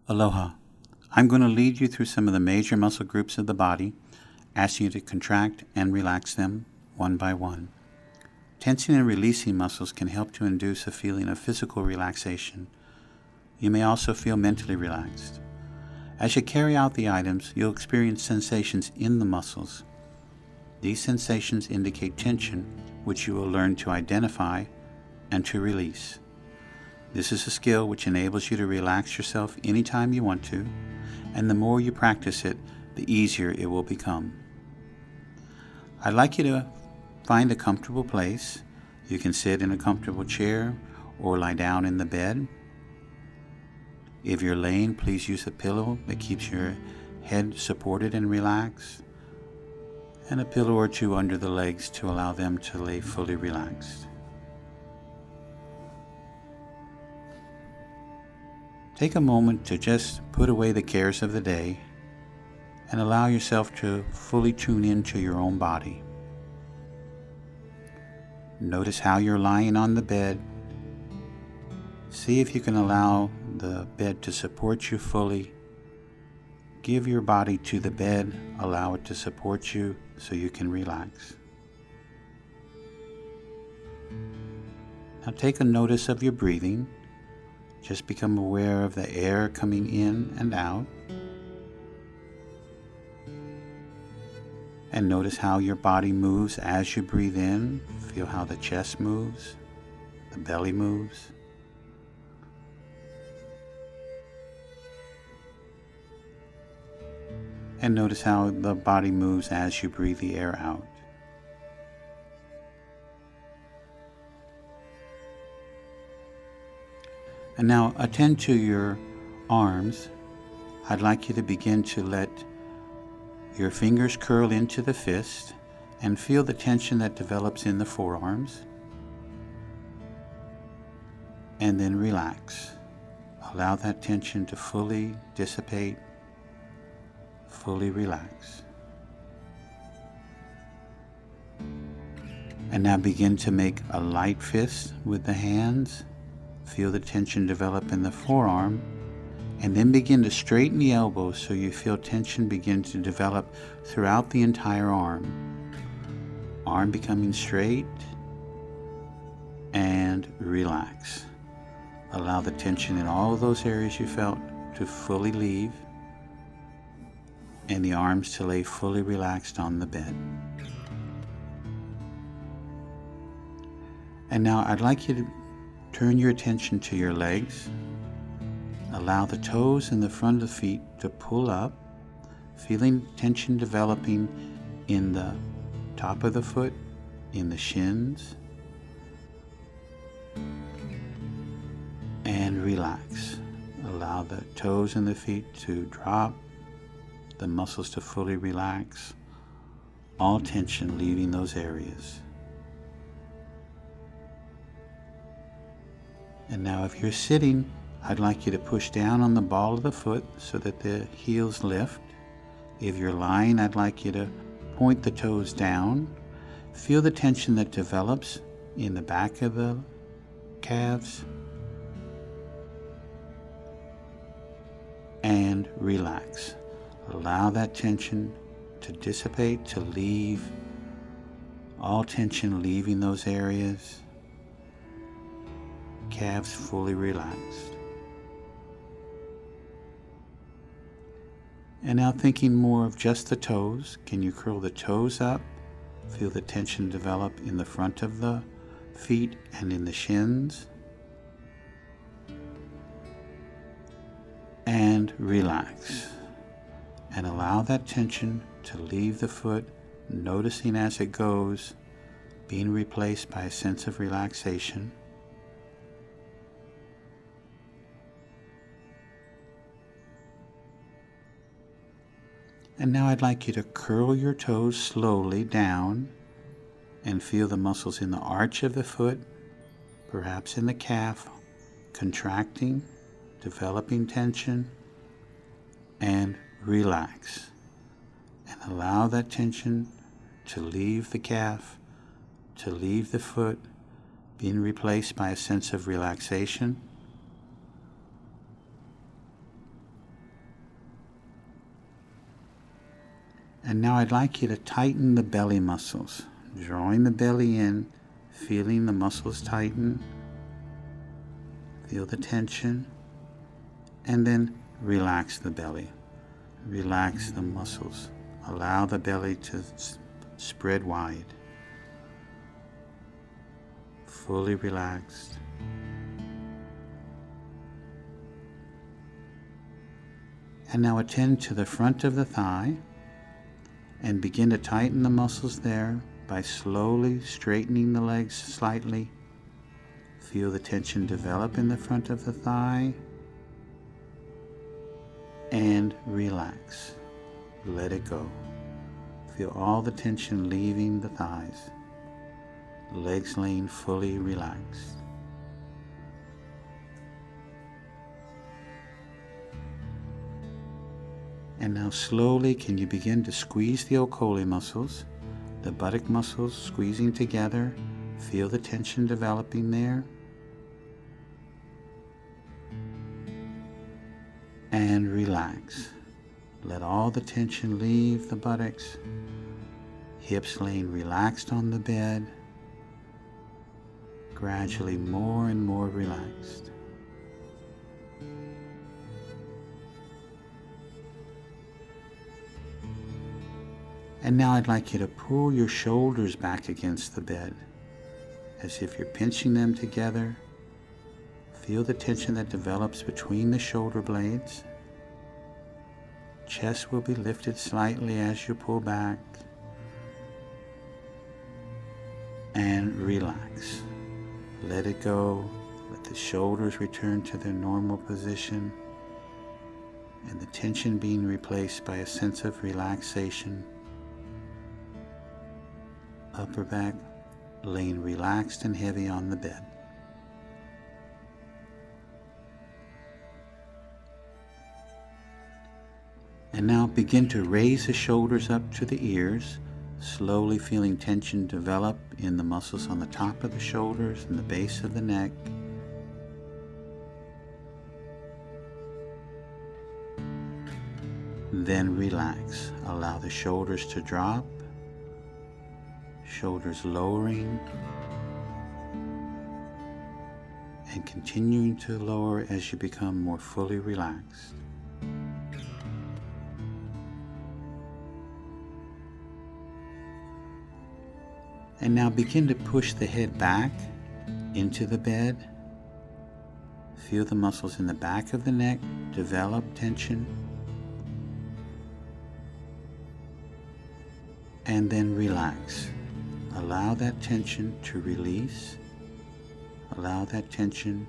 Aloha. I'm going to lead you through some of the major muscle groups of the body, asking you to contract and relax them one by one. Tensing and releasing muscles can help to induce a feeling of physical relaxation. You may also feel mentally relaxed. As you carry out the items, you'll experience sensations in the muscles. These sensations indicate tension, which you will learn to identify and to release. This is a skill which enables you to relax yourself anytime you want to, and the more you practice it, the easier it will become. I'd like you to find a comfortable place. You can sit in a comfortable chair or lie down in the bed. If you're laying, please use a pillow that keeps your head supported and relaxed, and a pillow or two under the legs to allow them to lay fully relaxed. Take a moment to just put away the cares of the day and allow yourself to fully tune into your own body. Notice how you're lying on the bed. See if you can allow the bed to support you fully. Give your body to the bed, allow it to support you so you can relax. Now take a notice of your breathing. Just become aware of the air coming in and out. And notice how your body moves as you breathe in. Feel how the chest moves, the belly moves. And notice how the body moves as you breathe the air out. And now attend to your arms. I'd like you to begin to let your fingers curl into the fist and feel the tension that develops in the forearms. And then relax. Allow that tension to fully dissipate. Fully relax. And now begin to make a light fist with the hands. Feel the tension develop in the forearm, and then begin to straighten the elbows so you feel tension begin to develop throughout the entire arm. Arm becoming straight, and relax. Allow the tension in all of those areas you felt to fully leave, and the arms to lay fully relaxed on the bed. And now I'd like you to turn your attention to your legs. Allow the toes and the front of the feet to pull up, feeling tension developing in the top of the foot, in the shins, and relax. Allow the toes and the feet to drop, the muscles to fully relax, all tension leaving those areas. And now if you're sitting, I'd like you to push down on the ball of the foot so that the heels lift. If you're lying, I'd like you to point the toes down. Feel the tension that develops in the back of the calves. And relax. Allow that tension to dissipate, to leave. All tension leaving those areas. Calves fully relaxed. And now thinking more of just the toes, can you curl the toes up? Feel the tension develop in the front of the feet and in the shins. And relax. And allow that tension to leave the foot, noticing as it goes, being replaced by a sense of relaxation. And now I'd like you to curl your toes slowly down and feel the muscles in the arch of the foot, perhaps in the calf, contracting, developing tension, and relax. And allow that tension to leave the calf, to leave the foot, being replaced by a sense of relaxation. And now I'd like you to tighten the belly muscles, drawing the belly in, feeling the muscles tighten, feel the tension, and then relax the belly. Relax the muscles. Allow the belly to spread wide. Fully relaxed. And now attend to the front of the thigh and begin to tighten the muscles there by slowly straightening the legs slightly. Feel the tension develop in the front of the thigh and relax. Let it go. Feel all the tension leaving the thighs. Legs laying fully relaxed. And now slowly can you begin to squeeze the occuli muscles, the buttock muscles squeezing together. Feel the tension developing there. And relax. Let all the tension leave the buttocks. Hips laying relaxed on the bed. Gradually more and more relaxed. And now I'd like you to pull your shoulders back against the bed, as if you're pinching them together. Feel the tension that develops between the shoulder blades. Chest will be lifted slightly as you pull back. And relax. Let it go. Let the shoulders return to their normal position, and the tension being replaced by a sense of relaxation. Upper back laying relaxed and heavy on the bed. And now begin to raise the shoulders up to the ears, slowly feeling tension develop in the muscles on the top of the shoulders and the base of the neck. Then relax. Allow the shoulders to drop. Shoulders lowering and continuing to lower as you become more fully relaxed. And now begin to push the head back into the bed. Feel the muscles in the back of the neck develop tension. And then relax. Allow that tension to release. Allow that tension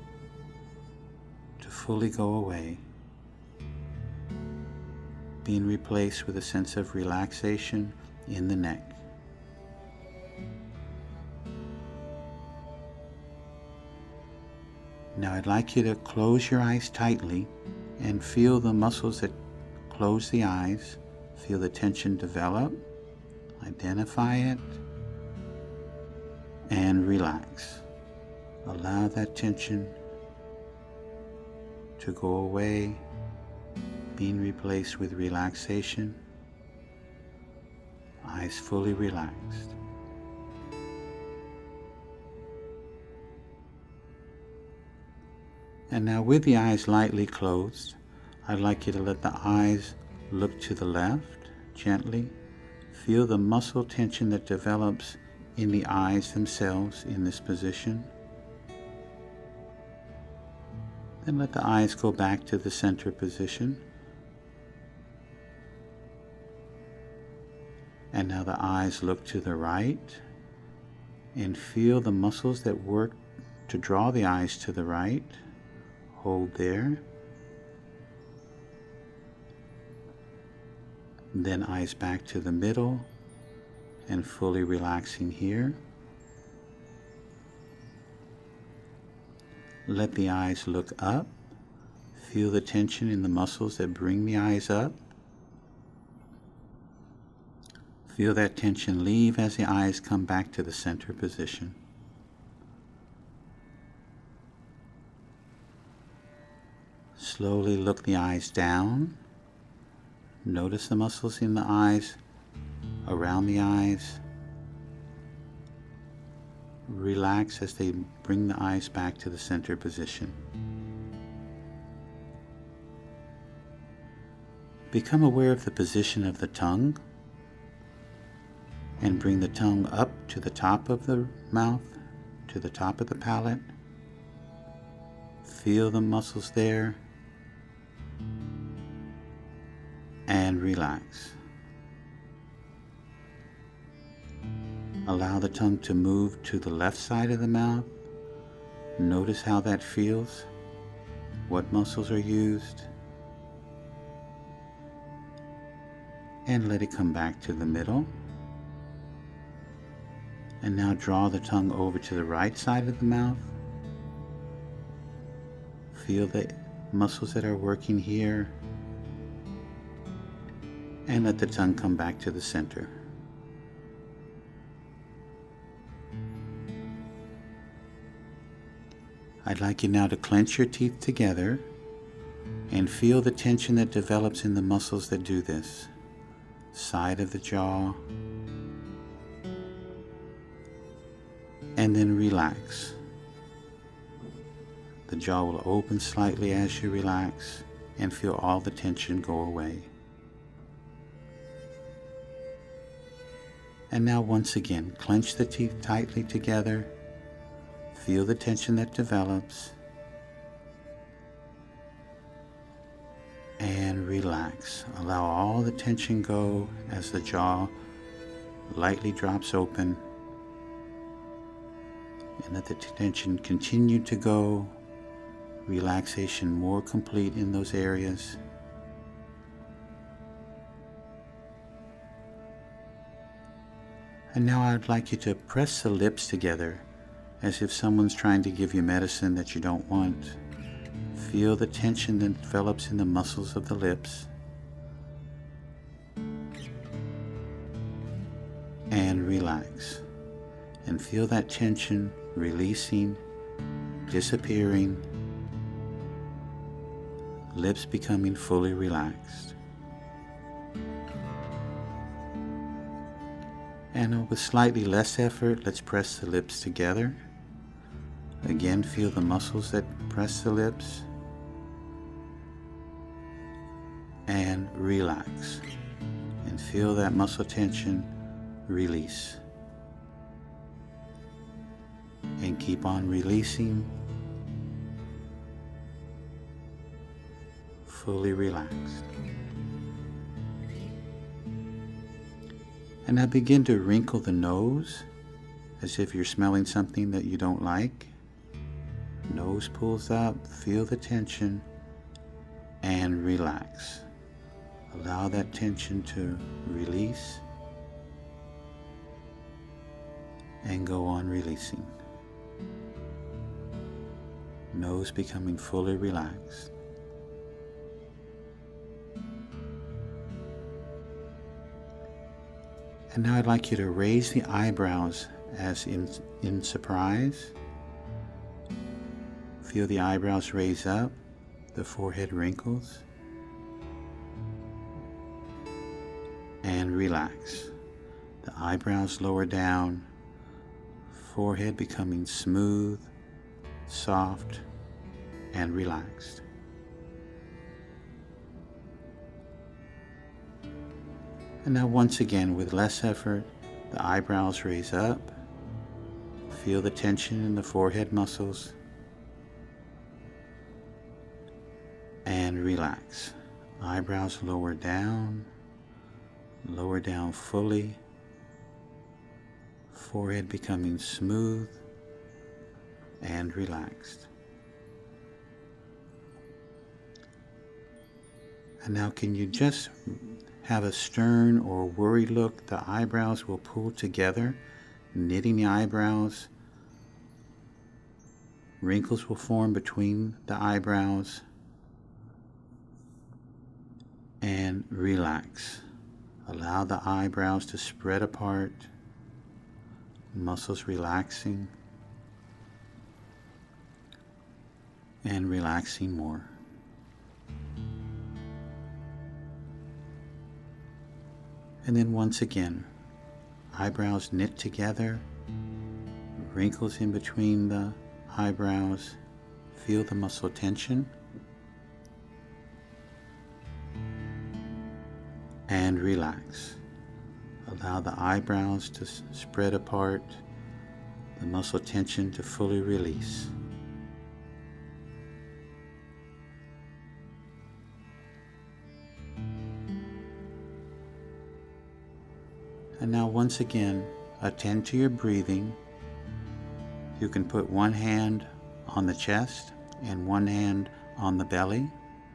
to fully go away, being replaced with a sense of relaxation in the neck. Now I'd like you to close your eyes tightly and feel the muscles that close the eyes. Feel the tension develop. Identify it and relax. Allow that tension to go away, being replaced with relaxation. Eyes fully relaxed. And now with the eyes lightly closed, I'd like you to let the eyes look to the left gently. Feel the muscle tension that develops in the eyes themselves in this position. Then let the eyes go back to the center position. And now the eyes look to the right and feel the muscles that work to draw the eyes to the right. Hold there. Then eyes back to the middle and fully relaxing here. Let the eyes look up. Feel the tension in the muscles that bring the eyes up. Feel that tension leave as the eyes come back to the center position. Slowly look the eyes down. Notice the muscles in the eyes, around the eyes. Relax as they bring the eyes back to the center position. Become aware of the position of the tongue and bring the tongue up to the top of the mouth, to the top of the palate. Feel the muscles there and relax. Allow the tongue to move to the left side of the mouth. Notice how that feels, what muscles are used, and let it come back to the middle. And now draw the tongue over to the right side of the mouth. Feel the muscles that are working here, and let the tongue come back to the center. I'd like you now to clench your teeth together and feel the tension that develops in the muscles that do this. Side of the jaw, and then relax. The jaw will open slightly as you relax and feel all the tension go away. And now once again, clench the teeth tightly together. Feel the tension that develops. And relax. Allow all the tension go as the jaw lightly drops open. And let the tension continue to go. Relaxation more complete in those areas. And now I'd like you to press the lips together as if someone's trying to give you medicine that you don't want. Feel the tension that develops in the muscles of the lips. And relax. And feel that tension releasing, disappearing, lips becoming fully relaxed. And with slightly less effort, let's press the lips together. Again, feel the muscles that press the lips. And relax. And feel that muscle tension release. And keep on releasing. Fully relaxed. And now begin to wrinkle the nose as if you're smelling something that you don't like. Nose pulls up, feel the tension, and relax. Allow that tension to release and go on releasing. Nose becoming fully relaxed. And now I'd like you to raise the eyebrows as in surprise. Feel the eyebrows raise up, the forehead wrinkles, and relax. The eyebrows lower down, forehead becoming smooth, soft, and relaxed. And now once again, with less effort, the eyebrows raise up. Feel the tension in the forehead muscles. And relax. Eyebrows lower down fully. Forehead becoming smooth and relaxed. And now can you just have a stern or worried look? The eyebrows will pull together, knitting the eyebrows. Wrinkles will form between the eyebrows. And relax. Allow the eyebrows to spread apart. Muscles relaxing. And relaxing more. And then once again, eyebrows knit together, wrinkles in between the eyebrows. Feel the muscle tension. And relax. Allow the eyebrows to spread apart, the muscle tension to fully release. And now once again, attend to your breathing. You can put one hand on the chest and one hand on the belly.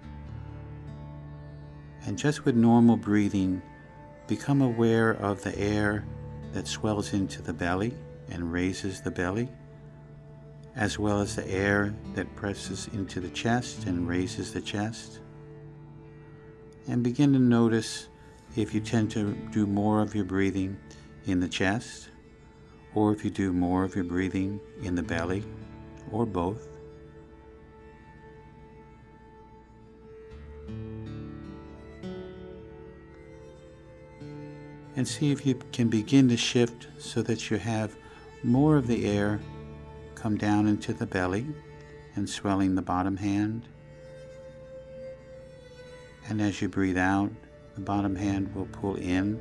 And just with normal breathing, become aware of the air that swells into the belly and raises the belly, as well as the air that presses into the chest and raises the chest. And begin to notice if you tend to do more of your breathing in the chest, or if you do more of your breathing in the belly, or both. And see if you can begin to shift so that you have more of the air come down into the belly and swelling the bottom hand. And as you breathe out, the bottom hand will pull in.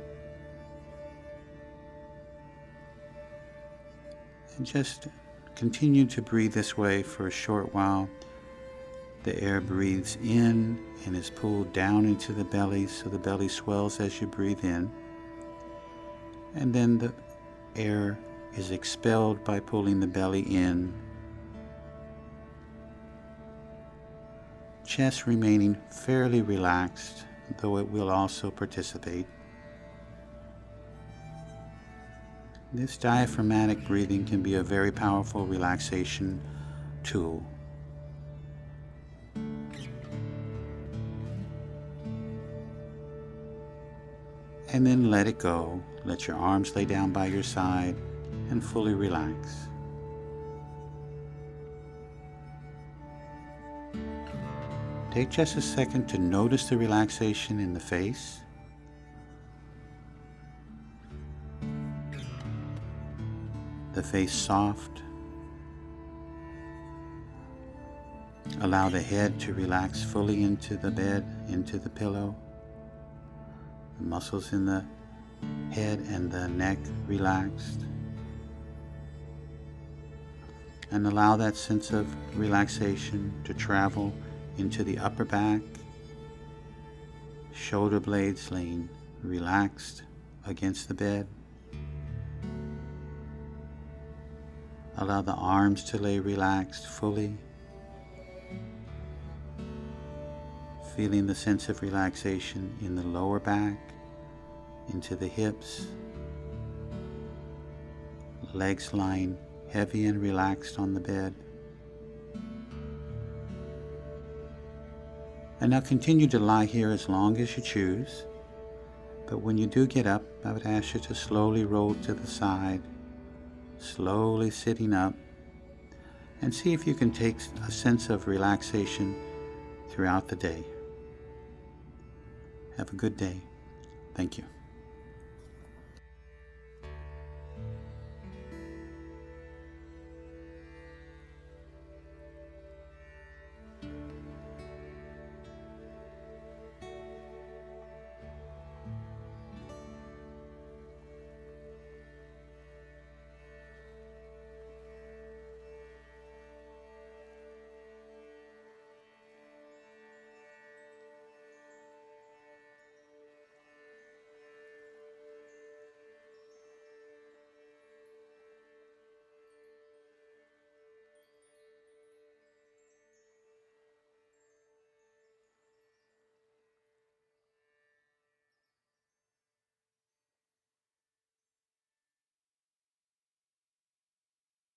And just continue to breathe this way for a short while. The air breathes in and is pulled down into the belly, so the belly swells as you breathe in. And then the air is expelled by pulling the belly in. Chest remaining fairly relaxed, though it will also participate. This diaphragmatic breathing can be a very powerful relaxation tool. And then let it go. Let your arms lay down by your side and fully relax. Take just a second to notice the relaxation in the face. The face soft. Allow the head to relax fully into the bed, into the pillow. The muscles in the head and the neck relaxed. And allow that sense of relaxation to travel into the upper back, shoulder blades laying relaxed against the bed. Allow the arms to lay relaxed fully, feeling the sense of relaxation in the lower back, into the hips, legs lying heavy and relaxed on the bed. And now continue to lie here as long as you choose, but when you do get up, I would ask you to slowly roll to the side, slowly sitting up, and see if you can take a sense of relaxation throughout the day. Have a good day. Thank you.